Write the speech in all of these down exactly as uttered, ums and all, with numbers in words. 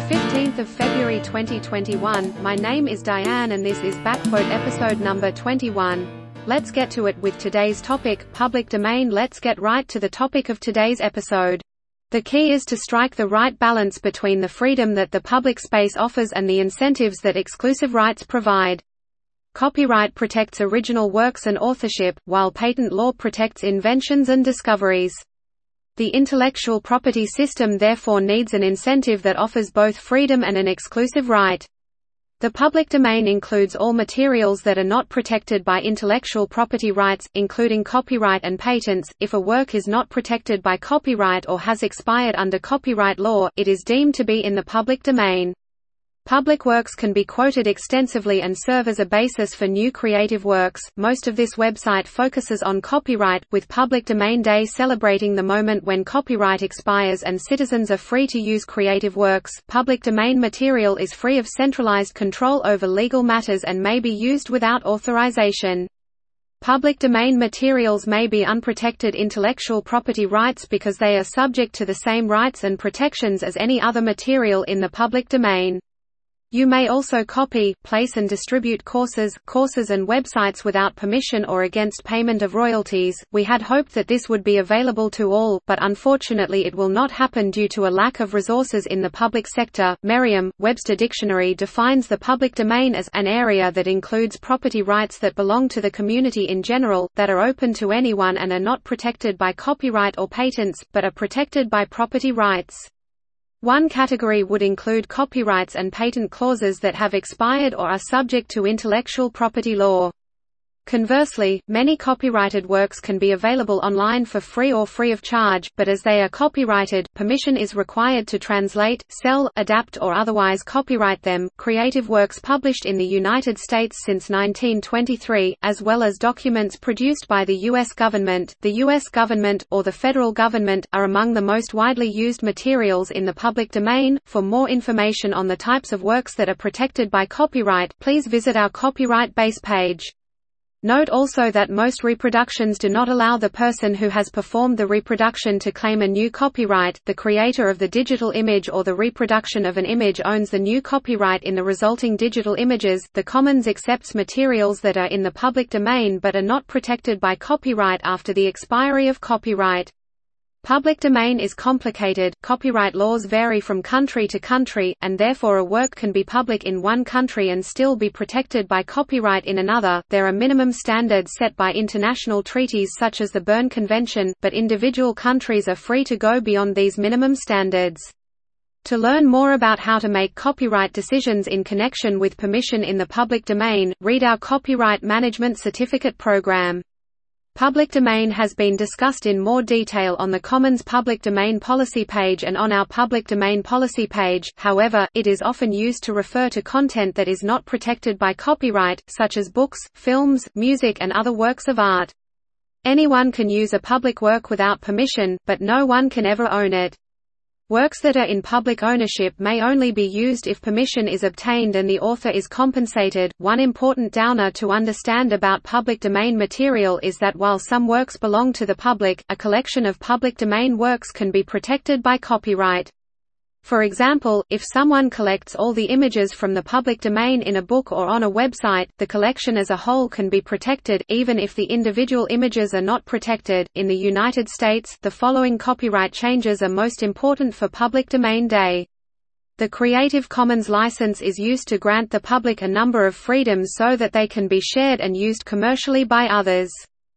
fifteenth of February twenty twenty-one. My name is Diane and this is Backquote episode number twenty-one. Let's get to it with today's topic, public domain. Let's get right to the topic of today's episode. The key is to strike the right balance between the freedom that the public space offers and the incentives that exclusive rights provide. Copyright protects original works and authorship, while patent law protects inventions and discoveries. The intellectual property system therefore needs an incentive that offers both freedom and an exclusive right. The public domain includes all materials that are not protected by intellectual property rights, including copyright and patents. If a work is not protected by copyright or has expired under copyright law, it is deemed to be in the public domain. Public works can be quoted extensively and serve as a basis for new creative works. Most of this website focuses on copyright, with Public Domain Day celebrating the moment when copyright expires and citizens are free to use creative works. Public domain material is free of centralized control over legal matters and may be used without authorization. Public domain materials may be unprotected intellectual property rights because they are subject to the same rights and protections as any other material in the public domain. You may also copy, place and distribute courses, courses and websites without permission or against payment of royalties. We had hoped that this would be available to all, but unfortunately it will not happen due to a lack of resources in the public sector. Merriam-Webster Dictionary defines the public domain as an area that includes property rights that belong to the community in general, that are open to anyone and are not protected by copyright or patents, but are protected by property rights. One category would include copyrights and patent clauses that have expired or are subject to intellectual property law. Conversely, many copyrighted works can be available online for free or free of charge, but as they are copyrighted, permission is required to translate, sell, adapt or otherwise copyright them. Creative works published in the United States since nineteen twenty-three, as well as documents produced by the U S government, the U S government, or the federal government, are among the most widely used materials in the public domain. For more information on the types of works that are protected by copyright, please visit our copyright base page. Note also that most reproductions do not allow the person who has performed the reproduction to claim a new copyright. The creator of the digital image or the reproduction of an image owns the new copyright in the resulting digital images. The Commons accepts materials that are in the public domain but are not protected by copyright after the expiry of copyright. Public domain is complicated, copyright laws vary from country to country, and therefore a work can be public in one country and still be protected by copyright in another. There are minimum standards set by international treaties such as the Berne Convention, but individual countries are free to go beyond these minimum standards. To learn more about how to make copyright decisions in connection with permission in the public domain, read our Copyright Management Certificate program. Public domain has been discussed in more detail on the Commons Public Domain Policy page and on our Public Domain Policy page. However, it is often used to refer to content that is not protected by copyright, such as books, films, music and other works of art. Anyone can use a public work without permission, but no one can ever own it. Works that are in public ownership may only be used if permission is obtained and the author is compensated. One important downer to understand about public domain material is that while some works belong to the public, a collection of public domain works can be protected by copyright. For example, if someone collects all the images from the public domain in a book or on a website, the collection as a whole can be protected, even if the individual images are not protected. In the United States, the following copyright changes are most important for Public Domain Day. The Creative Commons license is used to grant the public a number of freedoms so that they can be shared and used commercially by others.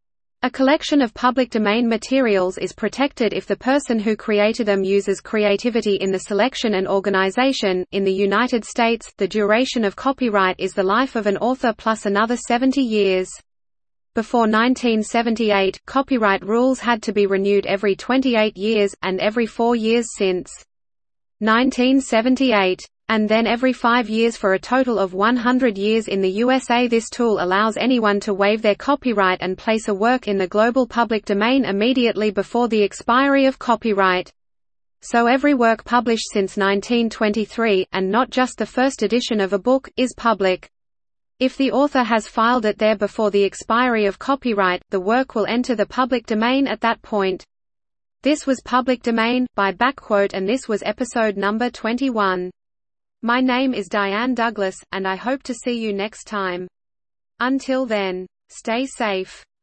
A collection of public domain materials is protected if the person who created them uses creativity in the selection and organization. In the United States, the duration of copyright is the life of an author plus another seventy years. Before nineteen seventy-eight, copyright rules had to be renewed every twenty-eight years, and every four years since nineteen seventy-eight. And then every five years for a total of one hundred years in the U S A. This tool allows anyone to waive their copyright and place a work in the global public domain immediately before the expiry of copyright. So every work published since nineteen twenty-three, and not just the first edition of a book, is public. If the author has filed it there before the expiry of copyright, the work will enter the public domain at that point. This was Public Domain, by Backquote, and this was episode number twenty-one. My name is Diane Douglas, and I hope to see you next time. Until then, stay safe.